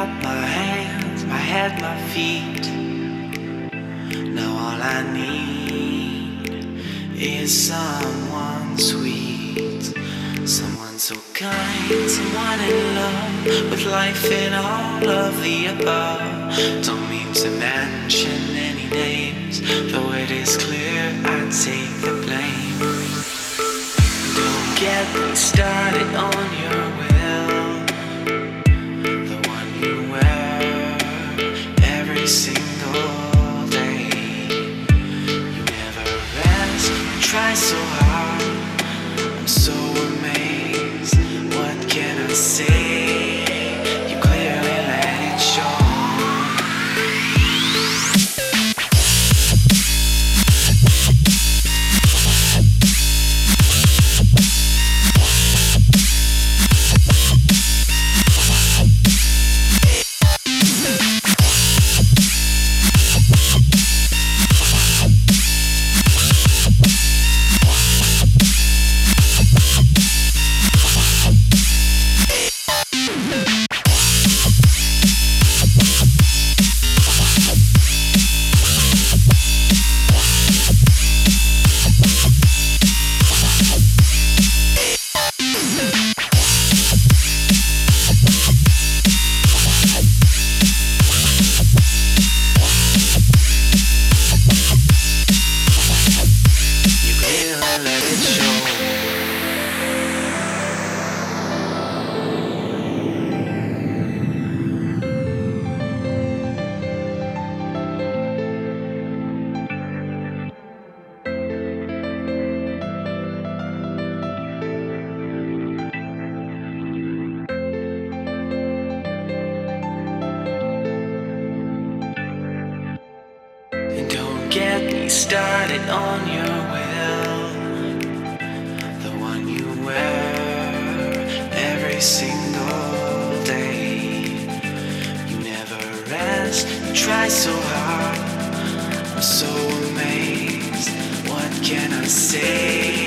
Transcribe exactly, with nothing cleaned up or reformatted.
got my hands, my head, my feet. Now all I need is someone sweet, someone so kind, someone in love with life in all of the above. Don't mean to mention any names, though it is clear I take the blame. Don't get me started on your will, the one you wear every single day. You never rest, you try so hard. I'm so amazed, what can I say? You clearly let it show. Get me started on your will, the one you wear every single day. You never rest, you try so hard. I'm so amazed, what can I say?